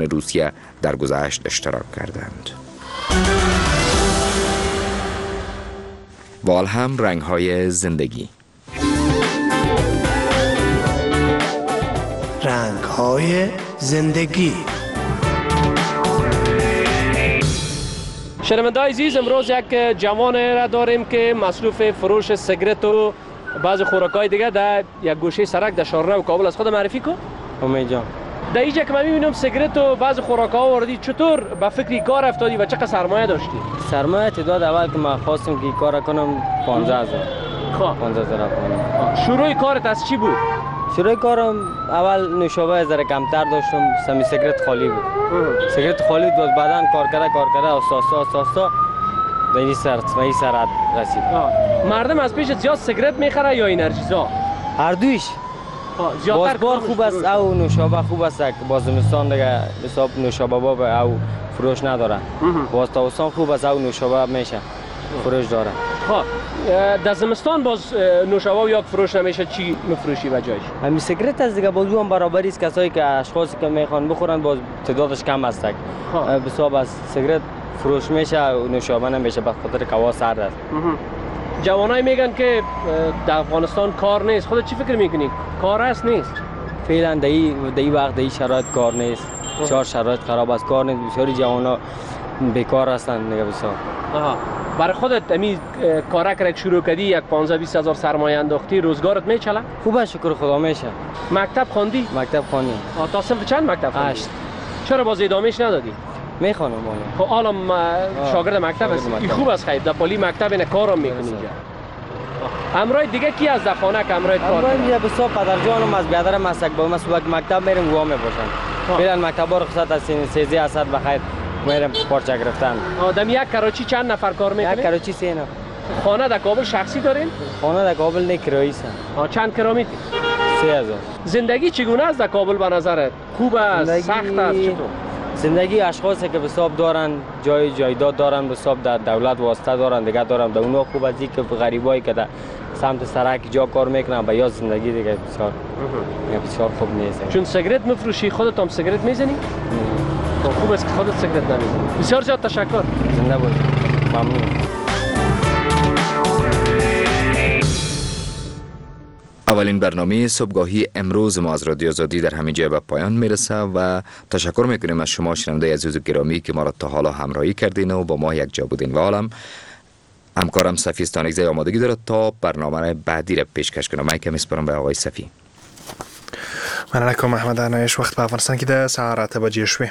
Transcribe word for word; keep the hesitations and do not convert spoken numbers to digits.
مردمان روسیه در گذشت اشتراک کردند. والهام رنگ‌های زندگی. رنگ‌های زندگی. شنونده‌های عزیز، امروز یک جوان را داریم که مصروف فروش سیگارت و بعض خوراک‌های دیگه در یک گوشه سرک در شهرنو کابل. از خود معرفی کن. امید جان. در اینجا که من می‌بینم سیگارت و بعض خوراک‌ها آوردی، چطور به فکر کار افتادی و چقدر سرمایه داشتی؟ سرمایه تعداد اول که من خواستم که کار کنم پانزده هزار. خب پانزده هزار افغانی. شروع کارت از چی بود؟ شروع کارم اول نوشابه از ذره کمتر داشتم، سمی سیگارت خالی بود. سیگارت خالی بود، بعداً کار کرده کار کرده آساسا آساسا به این سر به این سرعت رسید. مردم از پیش زیاد سیگارت میخره یا انرژیزا؟ هر دویش. زیادتر بار خوب است او نوشابه خوب است که بازمستان دیگه حساب نوشابه با او فروش نداره. باز تابستان خوب است او نوشابه میشه فروش داره. خب در زمستان باز نوشابه یک فروش نمیشه، چی مفروشی و جایش؟ همین سیگارت از دیگه بازو هم برابری است، کسایی که اشخاصی که میخوان بخورن باز تعدادش کم است. خب حساب از سیگارت فروش میشه و نوشابه نمیشه به خاطر هوا سرد است. جوانای میگن که در افغانستان کار نیست، خودت چی فکر میکنی؟ کار هست نیست؟ فعلا در این وقت در این شرایط کار نیست. بسیار شرایط خراب است، کار نیست. بسیاری جوانا بیکار هستند دیگه بسیار. آها. برای خودت امی کارک را شروع کردی، یک پانزده بیست هزار سرمایه انداختی، روزگارت میچله؟ خوبه شکر خدا میشه. مکتب خواندی؟ مکتب خواندم. تا صنف چند مکتب خواندی؟ هشت. چرا باز ادامهش ندادی؟ میخوانم خب حالا شاگرد مکتب هستی. این خوب است. خیر در پلی مکتب اینه کارم میکنی اینجا. امرای دیگه کی از دخانه که امرای کار؟ امرای دیگه بسیار پدر جانم از بیادرم مسک با مسبک مکتب میرم گواه میباشن. فعلا مکتب رخصت از سیزده اسد بخیر میرم پارچه گرفتن. آدم یک کراچی چند نفر کار میکنه؟ یک کراچی سه نفر. خانه در کابل شخصی دارین؟ خانه در کابل نه کرایی است. چند کرا میدی؟ سه هزار. زندگی چگونه است در کابل به نظرت؟ خوب است؟ سخت است؟ چطور؟ زندگی اشخاصی که حساب دارن، جای جایداد دارن، حساب در دولت واسطه دارن، دیگه دارن، در اونها خوب است که غریبایی که در سمت سرک جا کار میکنن به یا زندگی دیگه بسیار بسیار خوب نیست. چون سیگارت میفروشی، خودت هم سیگارت میزنی؟ خوب است که خودت سیگارت نمیزنی. بسیار زیاد تشکر. زنده باشی. ممنون. اولین برنامه صبحگاهی امروز ما از رادیو آزادی در همین جای به پایان میرسه و تشکر میکنیم از شما شنونده عزیز و گرامی که ما را تا حالا همراهی کردین و با ما یک جا بودین. و حالا همکارم صفی استانگزی آمادگی دارد تا برنامه بعدی را پیشکش کنم. من کمی سپارم به آقای صفی. من علیکم احمد عنایش. وقت به افغانستان که ده ساعت بجې شوې.